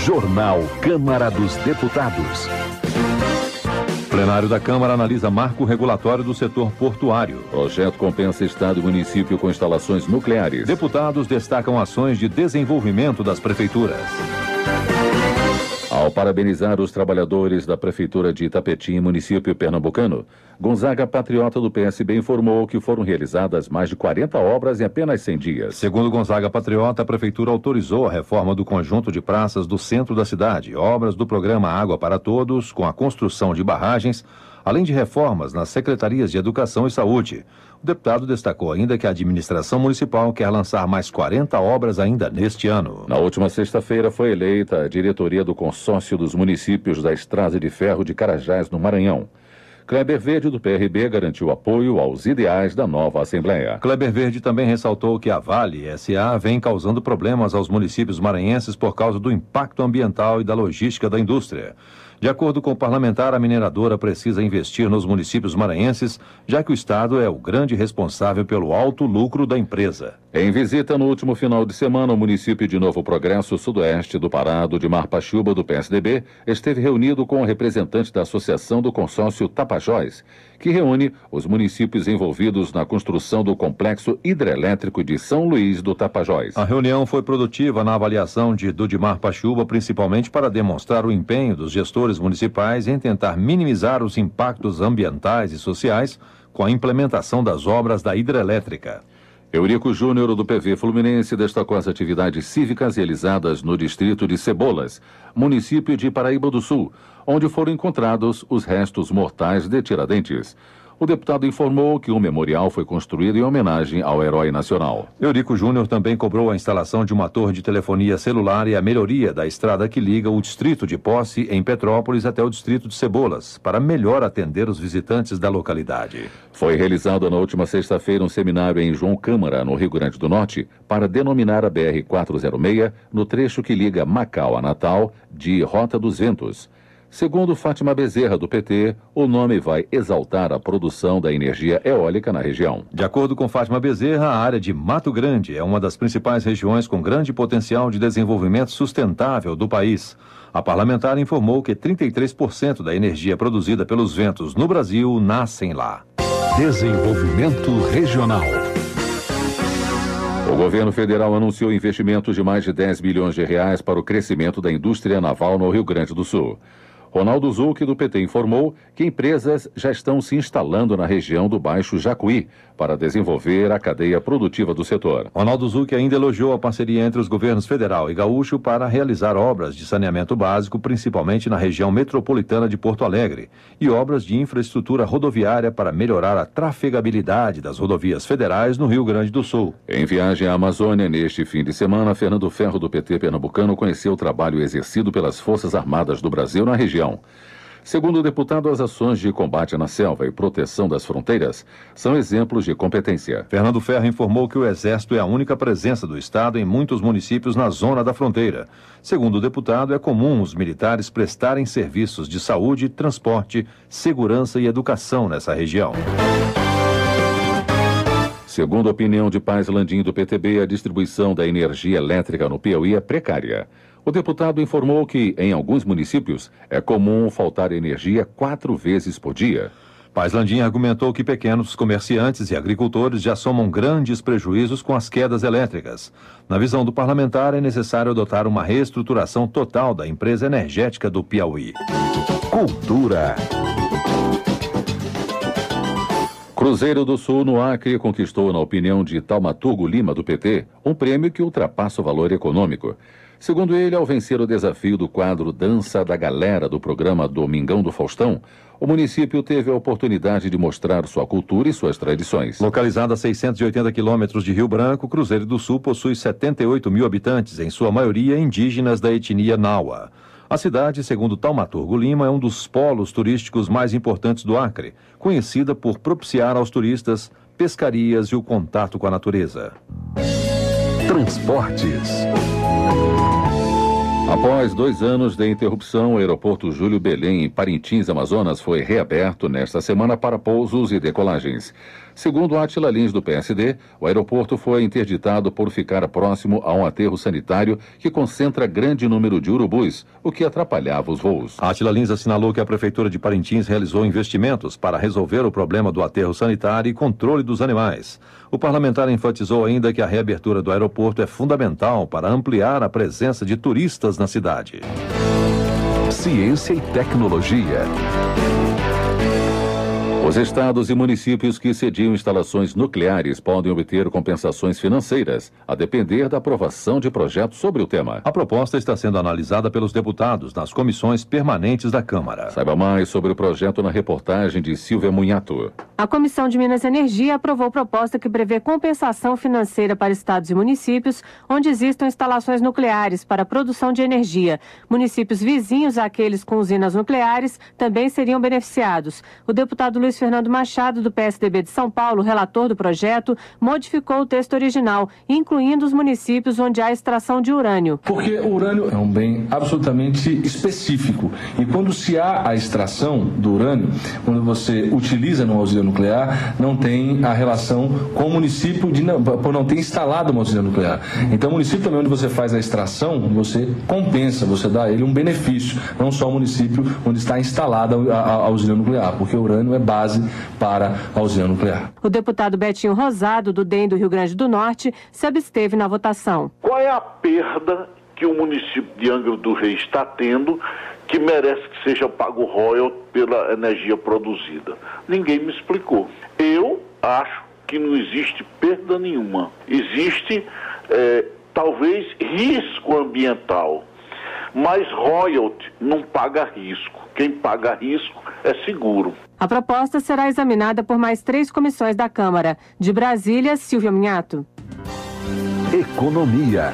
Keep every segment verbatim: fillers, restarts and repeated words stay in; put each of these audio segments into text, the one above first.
Jornal Câmara dos Deputados. Plenário da Câmara analisa marco regulatório do setor portuário. Projeto compensa Estado e município com instalações nucleares. Deputados destacam ações de desenvolvimento das prefeituras. Ao parabenizar os trabalhadores da Prefeitura de Itapetim, município pernambucano, Gonzaga Patriota do P S B informou que foram realizadas mais de quarenta obras em apenas cem dias. Segundo Gonzaga Patriota, a Prefeitura autorizou a reforma do conjunto de praças do centro da cidade, obras do programa Água para Todos, com a construção de barragens, além de reformas nas secretarias de Educação e Saúde. O deputado destacou ainda que a administração municipal quer lançar mais quarenta obras ainda neste ano. Na última sexta-feira foi eleita a diretoria do consórcio dos municípios da Estrada de Ferro de Carajás, no Maranhão. Kleber Verde, do P R B, garantiu apoio aos ideais da nova Assembleia. Kleber Verde também ressaltou que a Vale S A vem causando problemas aos municípios maranhenses por causa do impacto ambiental e da logística da indústria. De acordo com o parlamentar, a mineradora precisa investir nos municípios maranhenses, já que o Estado é o grande responsável pelo alto lucro da empresa. Em visita no último final de semana, o município de Novo Progresso, sudoeste do Pará, do Dimar Pachuba, do P S D B, esteve reunido com o representante da Associação do Consórcio Tapajós, que reúne os municípios envolvidos na construção do complexo hidrelétrico de São Luís do Tapajós. A reunião foi produtiva na avaliação de Dudimar Pachuba, principalmente para demonstrar o empenho dos gestores municipais em tentar minimizar os impactos ambientais e sociais com a implementação das obras da hidrelétrica. Eurico Júnior, do P V Fluminense, destacou as atividades cívicas realizadas no distrito de Cebolas, município de Paraíba do Sul, onde foram encontrados os restos mortais de Tiradentes. O deputado informou que um memorial foi construído em homenagem ao herói nacional. Eurico Júnior também cobrou a instalação de uma torre de telefonia celular e a melhoria da estrada que liga o distrito de Posse, em Petrópolis, até o distrito de Cebolas, para melhor atender os visitantes da localidade. Foi realizado na última sexta-feira um seminário em João Câmara, no Rio Grande do Norte, para denominar a B R quatrocentos seis no trecho que liga Macau a Natal, de Rota dos Ventos. Segundo Fátima Bezerra, do P T, o nome vai exaltar a produção da energia eólica na região. De acordo com Fátima Bezerra, a área de Mato Grande é uma das principais regiões com grande potencial de desenvolvimento sustentável do país. A parlamentar informou que trinta e três por cento da energia produzida pelos ventos no Brasil nascem lá. Desenvolvimento regional. O governo federal anunciou investimentos de mais de dez bilhões de reais para o crescimento da indústria naval no Rio Grande do Sul. Ronaldo Zucchi, do P T, informou que empresas já estão se instalando na região do Baixo Jacuí para desenvolver a cadeia produtiva do setor. Ronaldo Zucchi ainda elogiou a parceria entre os governos federal e gaúcho para realizar obras de saneamento básico, principalmente na região metropolitana de Porto Alegre, e obras de infraestrutura rodoviária para melhorar a trafegabilidade das rodovias federais no Rio Grande do Sul. Em viagem à Amazônia, neste fim de semana, Fernando Ferro, do P T pernambucano, conheceu o trabalho exercido pelas Forças Armadas do Brasil na região. Segundo o deputado, as ações de combate na selva e proteção das fronteiras são exemplos de competência. Fernando Ferro informou que o Exército é a única presença do Estado em muitos municípios na zona da fronteira. Segundo o deputado, é comum os militares prestarem serviços de saúde, transporte, segurança e educação nessa região. Segundo a opinião de Paz Landim, do P T B, a distribuição da energia elétrica no Piauí é precária. O deputado informou que, em alguns municípios, é comum faltar energia quatro vezes por dia. Paz Landim argumentou que pequenos comerciantes e agricultores já somam grandes prejuízos com as quedas elétricas. Na visão do parlamentar, é necessário adotar uma reestruturação total da empresa energética do Piauí. Cultura. Cruzeiro do Sul, no Acre, conquistou, na opinião de Taumaturgo Lima, do P T, um prêmio que ultrapassa o valor econômico. Segundo ele, ao vencer o desafio do quadro Dança da Galera do programa Domingão do Faustão, o município teve a oportunidade de mostrar sua cultura e suas tradições. Localizada a seiscentos e oitenta quilômetros de Rio Branco, Cruzeiro do Sul possui setenta e oito mil habitantes, em sua maioria indígenas da etnia Naua. A cidade, segundo Taumaturgo Lima, é um dos polos turísticos mais importantes do Acre, conhecida por propiciar aos turistas pescarias e o contato com a natureza. Transportes. Após dois anos de interrupção, o aeroporto Júlio Belém, em Parintins, Amazonas, foi reaberto nesta semana para pousos e decolagens. Segundo Átila Lins, do P S D, o aeroporto foi interditado por ficar próximo a um aterro sanitário que concentra grande número de urubus, o que atrapalhava os voos. Átila Lins assinalou que a Prefeitura de Parintins realizou investimentos para resolver o problema do aterro sanitário e controle dos animais. O parlamentar enfatizou ainda que a reabertura do aeroporto é fundamental para ampliar a presença de turistas na cidade. Ciência e tecnologia. Os estados e municípios que cediam instalações nucleares podem obter compensações financeiras, a depender da aprovação de projetos sobre o tema. A proposta está sendo analisada pelos deputados nas comissões permanentes da Câmara. Saiba mais sobre o projeto na reportagem de Silvia Munhato. A Comissão de Minas e Energia aprovou proposta que prevê compensação financeira para estados e municípios onde existam instalações nucleares para a produção de energia. Municípios vizinhos àqueles com usinas nucleares também seriam beneficiados. O deputado Luiz Fernando Machado, do P S D B de São Paulo, relator do projeto, modificou o texto original, incluindo os municípios onde há extração de urânio. Porque o urânio é um bem absolutamente específico. E quando se há a extração do urânio, quando você utiliza numa usina nuclear, não tem a relação com o município de não, por não ter instalado uma usina nuclear. Então, o município também onde você faz a extração, você compensa, você dá a ele um benefício, não só o município onde está instalada a, a, a usina nuclear, porque o urânio é base para a usina nuclear. O deputado Betinho Rosado, do D E M do Rio Grande do Norte, se absteve na votação. Qual é a perda que o município de Angra do Reis está tendo que merece que seja pago royalty pela energia produzida? Ninguém me explicou. Eu acho que não existe perda nenhuma. Existe, é, talvez, risco ambiental, mas royalty não paga risco. Quem paga risco é seguro. A proposta será examinada por mais três comissões da Câmara. De Brasília, Silvia Munhato. Economia.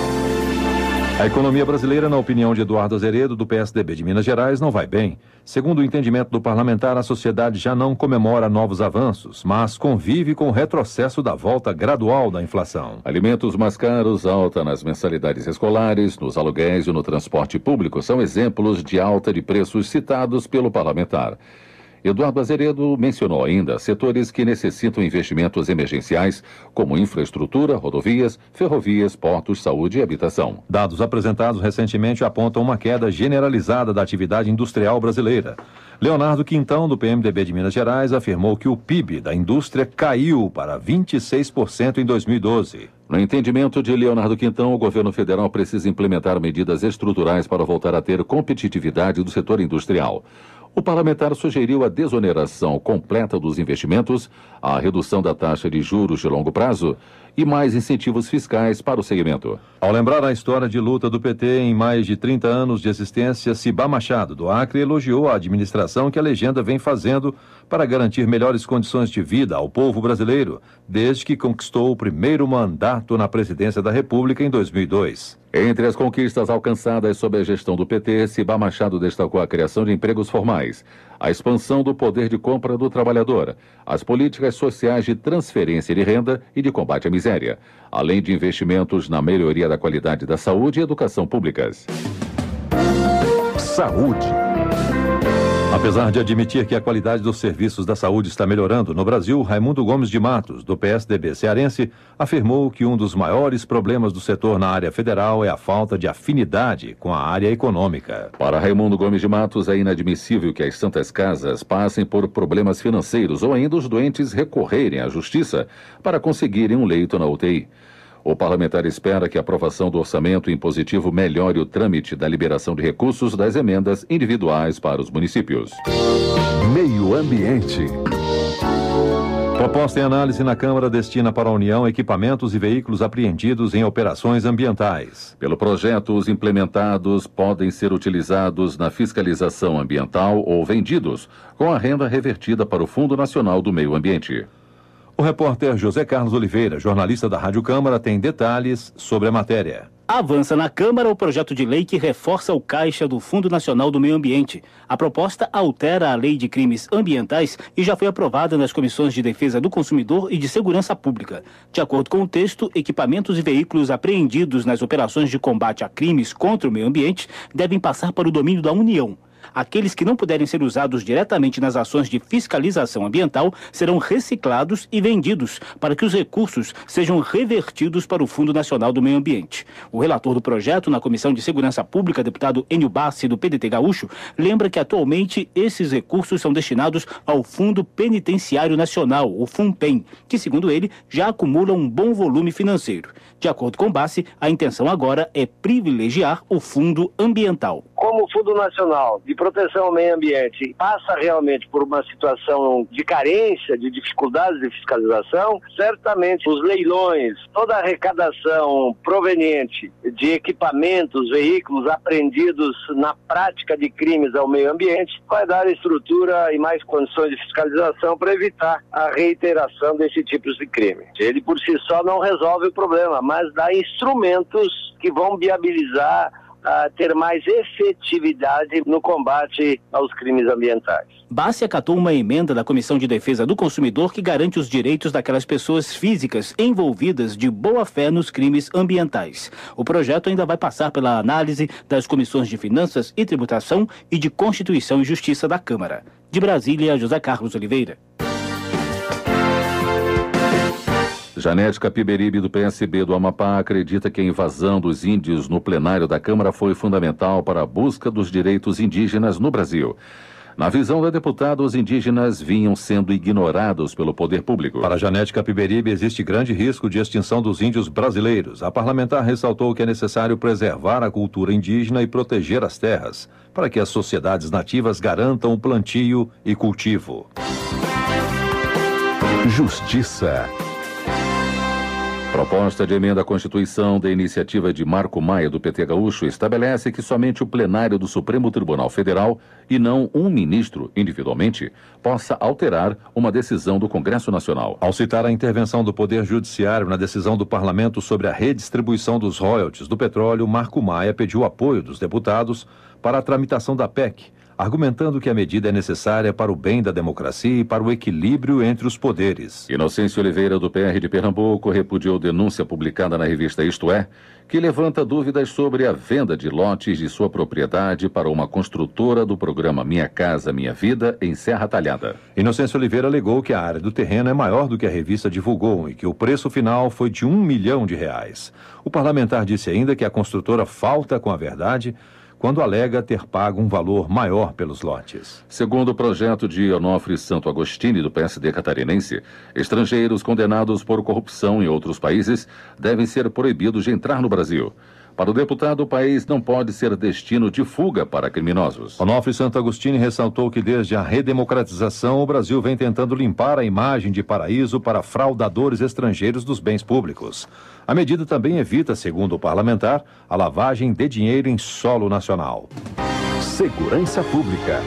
A economia brasileira, na opinião de Eduardo Azeredo, do P S D B de Minas Gerais, não vai bem. Segundo o entendimento do parlamentar, a sociedade já não comemora novos avanços, mas convive com o retrocesso da volta gradual da inflação. Alimentos mais caros, alta nas mensalidades escolares, nos aluguéis e no transporte público são exemplos de alta de preços citados pelo parlamentar. Eduardo Azeredo mencionou ainda setores que necessitam investimentos emergenciais, como infraestrutura, rodovias, ferrovias, portos, saúde e habitação. Dados apresentados recentemente apontam uma queda generalizada da atividade industrial brasileira. Leonardo Quintão, do P M D B de Minas Gerais, afirmou que o P I B da indústria caiu para vinte e seis por cento em dois mil e doze. No entendimento de Leonardo Quintão, o governo federal precisa implementar medidas estruturais para voltar a ter competitividade do setor industrial. O parlamentar sugeriu a desoneração completa dos investimentos, a redução da taxa de juros de longo prazo e mais incentivos fiscais para o segmento. Ao lembrar a história de luta do P T em mais de trinta anos de existência, Cibá Machado, do Acre, elogiou a administração que a legenda vem fazendo para garantir melhores condições de vida ao povo brasileiro, desde que conquistou o primeiro mandato na presidência da República em dois mil e dois. Entre as conquistas alcançadas sob a gestão do P T, Cibá Machado destacou a criação de empregos formais, a expansão do poder de compra do trabalhador, as políticas sociais de transferência de renda e de combate à miséria, além de investimentos na melhoria da qualidade da saúde e educação públicas. Saúde. Apesar de admitir que a qualidade dos serviços da saúde está melhorando no Brasil, Raimundo Gomes de Matos, do P S D B cearense, afirmou que um dos maiores problemas do setor na área federal é a falta de afinidade com a área econômica. Para Raimundo Gomes de Matos, é inadmissível que as santas casas passem por problemas financeiros ou ainda os doentes recorrerem à justiça para conseguirem um leito na U T I. O parlamentar espera que a aprovação do orçamento impositivo melhore o trâmite da liberação de recursos das emendas individuais para os municípios. Meio Ambiente. Proposta em análise na Câmara destina para a União equipamentos e veículos apreendidos em operações ambientais. Pelo projeto, os implementados podem ser utilizados na fiscalização ambiental ou vendidos, com a renda revertida para o Fundo Nacional do Meio Ambiente. O repórter José Carlos Oliveira, jornalista da Rádio Câmara, tem detalhes sobre a matéria. Avança na Câmara o projeto de lei que reforça o caixa do Fundo Nacional do Meio Ambiente. A proposta altera a Lei de Crimes Ambientais e já foi aprovada nas Comissões de Defesa do Consumidor e de Segurança Pública. De acordo com o texto, equipamentos e veículos apreendidos nas operações de combate a crimes contra o meio ambiente devem passar para o domínio da União. Aqueles que não puderem ser usados diretamente nas ações de fiscalização ambiental serão reciclados e vendidos para que os recursos sejam revertidos para o Fundo Nacional do Meio Ambiente. O relator do projeto na Comissão de Segurança Pública, deputado Enio Bassi, do P D T Gaúcho, lembra que atualmente esses recursos são destinados ao Fundo Penitenciário Nacional, o FUNPEN, que, segundo ele, já acumula um bom volume financeiro. De acordo com Bassi, a intenção agora é privilegiar o Fundo Ambiental. Como o Fundo Nacional de Proteção ao Meio Ambiente passa realmente por uma situação de carência, de dificuldades de fiscalização, certamente os leilões, toda a arrecadação proveniente de equipamentos, veículos apreendidos na prática de crimes ao meio ambiente, vai dar estrutura e mais condições de fiscalização para evitar a reiteração desse tipo de crime. Ele por si só não resolve o problema, mas dá instrumentos que vão viabilizar a ter mais efetividade no combate aos crimes ambientais. Bassi acatou uma emenda da Comissão de Defesa do Consumidor que garante os direitos daquelas pessoas físicas envolvidas de boa fé nos crimes ambientais. O projeto ainda vai passar pela análise das comissões de Finanças e Tributação e de Constituição e Justiça da Câmara. De Brasília, José Carlos Oliveira. Janete Capiberibe, do P S B do Amapá, acredita que a invasão dos índios no plenário da Câmara foi fundamental para a busca dos direitos indígenas no Brasil. Na visão da deputada, os indígenas vinham sendo ignorados pelo poder público. Para Janete Capiberibe, existe grande risco de extinção dos índios brasileiros. A parlamentar ressaltou que é necessário preservar a cultura indígena e proteger as terras, para que as sociedades nativas garantam o plantio e cultivo. Justiça. Proposta de emenda à Constituição da iniciativa de Marco Maia, do P T Gaúcho, estabelece que somente o plenário do Supremo Tribunal Federal, e não um ministro individualmente, possa alterar uma decisão do Congresso Nacional. Ao citar a intervenção do Poder Judiciário na decisão do Parlamento sobre a redistribuição dos royalties do petróleo, Marco Maia pediu apoio dos deputados para a tramitação da P E C, argumentando que a medida é necessária para o bem da democracia e para o equilíbrio entre os poderes. Inocêncio Oliveira, do P R de Pernambuco, repudiou denúncia publicada na revista Isto É, que levanta dúvidas sobre a venda de lotes de sua propriedade para uma construtora do programa Minha Casa Minha Vida, em Serra Talhada. Inocêncio Oliveira alegou que a área do terreno é maior do que a revista divulgou e que o preço final foi de um milhão de reais. O parlamentar disse ainda que a construtora falta com a verdade quando alega ter pago um valor maior pelos lotes. Segundo o projeto de Onofre Santo Agostini, do P S D catarinense, estrangeiros condenados por corrupção em outros países devem ser proibidos de entrar no Brasil. Para o deputado, o país não pode ser destino de fuga para criminosos. Onofre Santo Agostini ressaltou que desde a redemocratização, o Brasil vem tentando limpar a imagem de paraíso para fraudadores estrangeiros dos bens públicos. A medida também evita, segundo o parlamentar, a lavagem de dinheiro em solo nacional. Segurança Pública.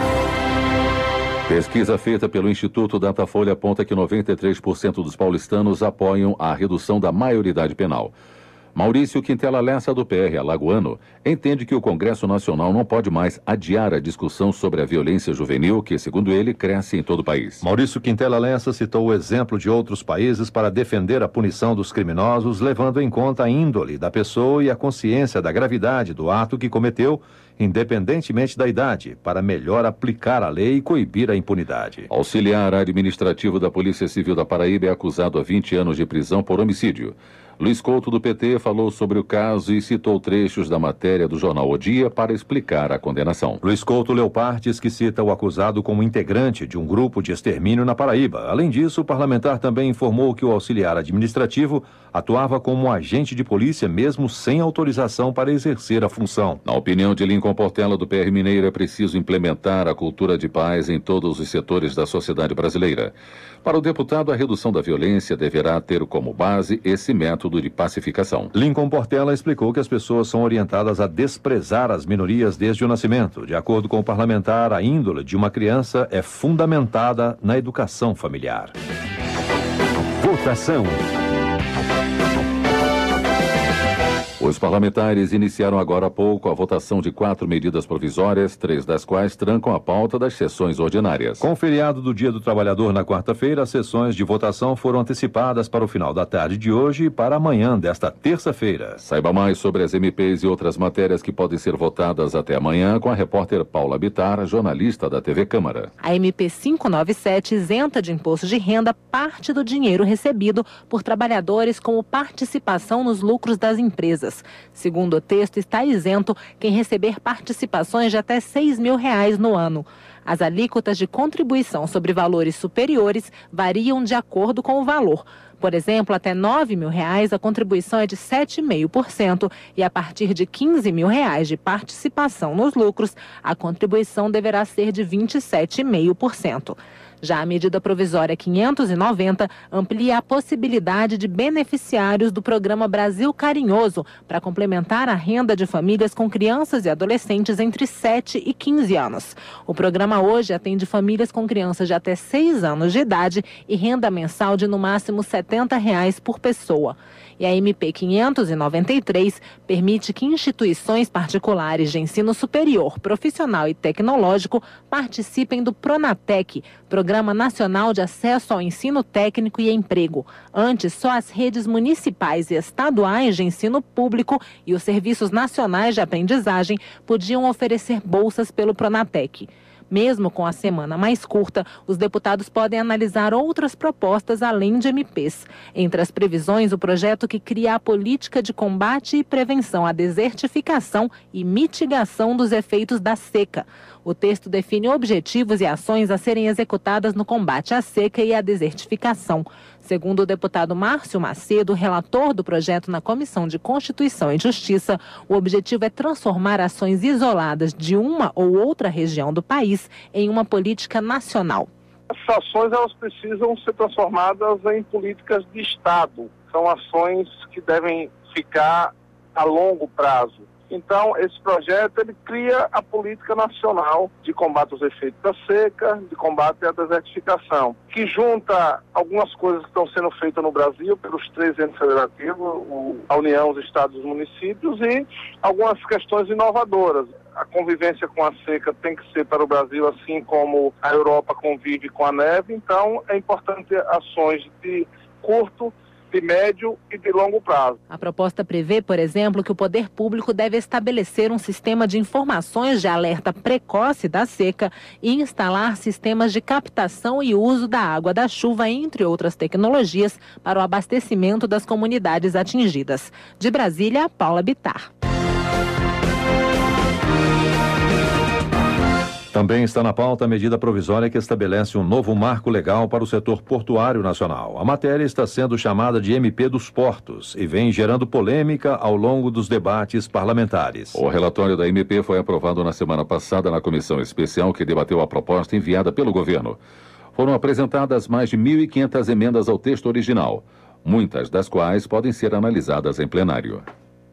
Pesquisa feita pelo Instituto Datafolha aponta que noventa e três por cento dos paulistanos apoiam a redução da maioridade penal. Maurício Quintela Lessa, do P R alagoano, entende que o Congresso Nacional não pode mais adiar a discussão sobre a violência juvenil que, segundo ele, cresce em todo o país. Maurício Quintela Lessa citou o exemplo de outros países para defender a punição dos criminosos, levando em conta a índole da pessoa e a consciência da gravidade do ato que cometeu, independentemente da idade, para melhor aplicar a lei e coibir a impunidade. Auxiliar administrativo da Polícia Civil da Paraíba é acusado a vinte anos de prisão por homicídio. Luiz Couto, do P T, falou sobre o caso e citou trechos da matéria do jornal O Dia para explicar a condenação. Luiz Couto leu partes que cita o acusado como integrante de um grupo de extermínio na Paraíba. Além disso, o parlamentar também informou que o auxiliar administrativo atuava como agente de polícia mesmo sem autorização para exercer a função. Na opinião de Lincoln Portela, do P R Mineiro, é preciso implementar a cultura de paz em todos os setores da sociedade brasileira. Para o deputado, a redução da violência deverá ter como base esse método de pacificação. Lincoln Portela explicou que as pessoas são orientadas a desprezar as minorias desde o nascimento. De acordo com o parlamentar, a índole de uma criança é fundamentada na educação familiar. Votação. O Os parlamentares iniciaram agora há pouco a votação de quatro medidas provisórias, três das quais trancam a pauta das sessões ordinárias. Com o feriado do Dia do Trabalhador na quarta-feira, as sessões de votação foram antecipadas para o final da tarde de hoje e para amanhã desta terça-feira. Saiba mais sobre as M Ps e outras matérias que podem ser votadas até amanhã com a repórter Paula Bittar, jornalista da T V Câmara. A M P quinhentos e noventa e sete isenta de imposto de renda parte do dinheiro recebido por trabalhadores como participação nos lucros das empresas. Segundo o texto, está isento quem receber participações de até seis mil reais no ano. As alíquotas de contribuição sobre valores superiores variam de acordo com o valor. Por exemplo, até nove mil reais a contribuição é de sete vírgula cinco por cento e a partir de quinze mil reais de participação nos lucros, a contribuição deverá ser de vinte e sete vírgula cinco por cento. Já a medida provisória quinhentos e noventa amplia a possibilidade de beneficiários do programa Brasil Carinhoso para complementar a renda de famílias com crianças e adolescentes entre sete e quinze anos. O programa hoje atende famílias com crianças de até seis anos de idade e renda mensal de no máximo setenta reais por pessoa. E a M P quinhentos e noventa e três permite que instituições particulares de ensino superior, profissional e tecnológico participem do Pronatec, Programa Nacional de Acesso ao Ensino Técnico e Emprego. Antes, só as redes municipais e estaduais de ensino público e os serviços nacionais de aprendizagem podiam oferecer bolsas pelo Pronatec. Mesmo com a semana mais curta, os deputados podem analisar outras propostas além de M Ps. Entre as previsões, o projeto que cria a política de combate e prevenção à desertificação e mitigação dos efeitos da seca. O texto define objetivos e ações a serem executadas no combate à seca e à desertificação. Segundo o deputado Márcio Macedo, relator do projeto na Comissão de Constituição e Justiça, o objetivo é transformar ações isoladas de uma ou outra região do país em uma política nacional. Essas ações elas precisam ser transformadas em políticas de Estado. São ações que devem ficar a longo prazo. Então, esse projeto ele cria a política nacional de combate aos efeitos da seca, de combate à desertificação, que junta algumas coisas que estão sendo feitas no Brasil pelos três entes federativos, a União, os estados e os municípios, e algumas questões inovadoras. A convivência com a seca tem que ser para o Brasil, assim como a Europa convive com a neve. Então, é importante ações de curto, de médio e de longo prazo. A proposta prevê, por exemplo, que o poder público deve estabelecer um sistema de informações de alerta precoce da seca e instalar sistemas de captação e uso da água da chuva, entre outras tecnologias, para o abastecimento das comunidades atingidas. De Brasília, Paula Bittar. Também está na pauta a medida provisória que estabelece um novo marco legal para o setor portuário nacional. A matéria está sendo chamada de M P dos Portos e vem gerando polêmica ao longo dos debates parlamentares. O relatório da M P foi aprovado na semana passada na comissão especial que debateu a proposta enviada pelo governo. Foram apresentadas mais de mil e quinhentas emendas ao texto original, muitas das quais podem ser analisadas em plenário.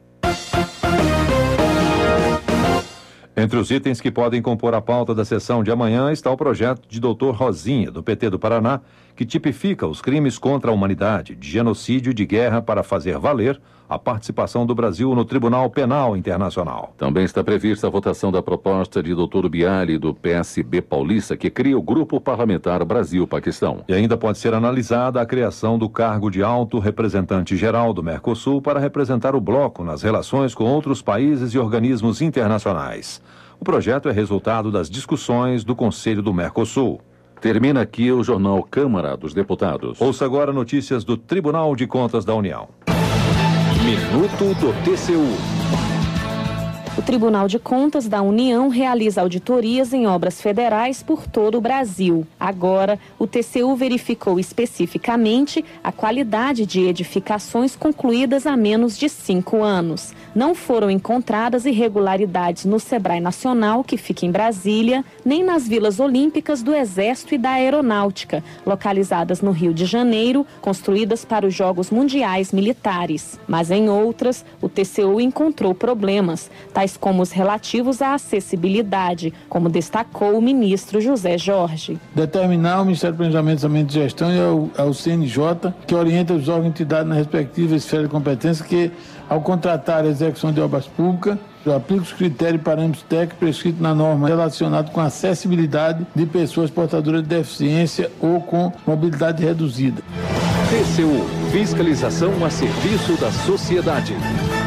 Entre os itens que podem compor a pauta da sessão de amanhã está o projeto de doutor Rosinha, do P T do Paraná, que tipifica os crimes contra a humanidade, de genocídio e de guerra para fazer valer a participação do Brasil no Tribunal Penal Internacional. Também está prevista a votação da proposta de doutor Bialy, do P S B paulista, que cria o Grupo Parlamentar Brasil-Paquistão. E ainda pode ser analisada a criação do cargo de alto representante geral do Mercosul para representar o bloco nas relações com outros países e organismos internacionais. O projeto é resultado das discussões do Conselho do Mercosul. Termina aqui o jornal Câmara dos Deputados. Ouça agora notícias do Tribunal de Contas da União. Minuto do T C U. O Tribunal de Contas da União realiza auditorias em obras federais por todo o Brasil. Agora, o T C U verificou especificamente a qualidade de edificações concluídas há menos de cinco anos. Não foram encontradas irregularidades no Sebrae Nacional, que fica em Brasília, nem nas vilas olímpicas do Exército e da Aeronáutica, localizadas no Rio de Janeiro, construídas para os Jogos Mundiais Militares. Mas em outras, o T C U encontrou problemas, tais tais como os relativos à acessibilidade, como destacou o ministro José Jorge. Determinar o Ministério do Planejamento, Orçamento e Gestão e ao, ao C N J, que orienta os órgãos e entidades na respectiva esfera de competência, que, ao contratar a execução de obras públicas, aplica os critérios e parâmetros técnicos prescritos na norma relacionados com a acessibilidade de pessoas portadoras de deficiência ou com mobilidade reduzida. T C U, fiscalização a serviço da sociedade.